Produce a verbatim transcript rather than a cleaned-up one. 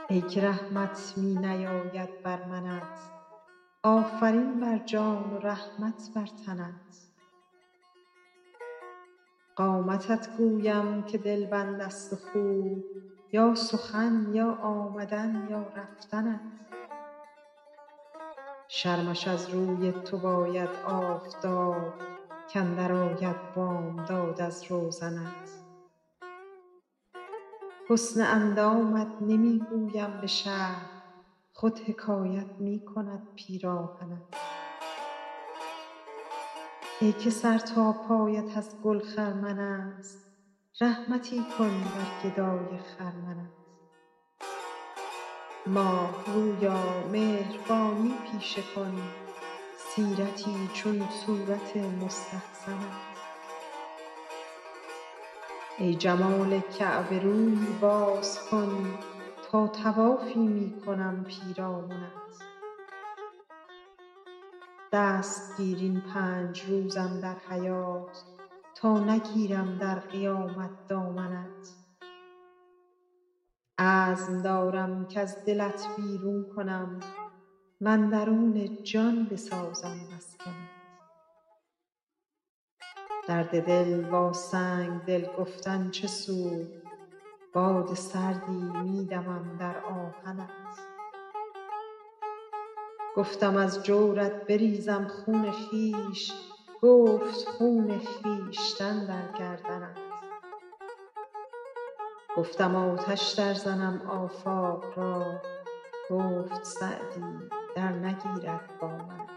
ای که رحمت می نیاید بر منت، آفرین بر جان و رحمت بر تنت. قامتت گویم که دلبند است و خوب، یا سخن یا آمدن یا رفتنت. شرمش از روی تو باید آفتاب، کاندر آید بامداد از روزنت. حسن اندامت نمی گویم به شرح، خود حکایت می کند پیراهنت. ای که سر تا پایت از گل خرمن است، رحمتی کن بر گدای خرمنت. ماه رویا مهربانی پیشه کن، سیرتی چون صورت مستحسنت. ای جمال کعبه روی باز کن، تا طوافی می کنم پیرامنت. دست گیر این پنج روز اندر حیات، تا نگیرم در قیامت دامنت. عزم دارم کز دلت بیرون کنم، واندرون جان بسازم مسکنت. درد دل با سنگ دل گفتن چه سود، باد سردی می دمم در آهنت. گفتم از جورت بریزم خون خویش، گفت خون خویشتن در گردنت. گفتم آتش در زنم آفاق را، گفت سعدی در نگیرد با منت.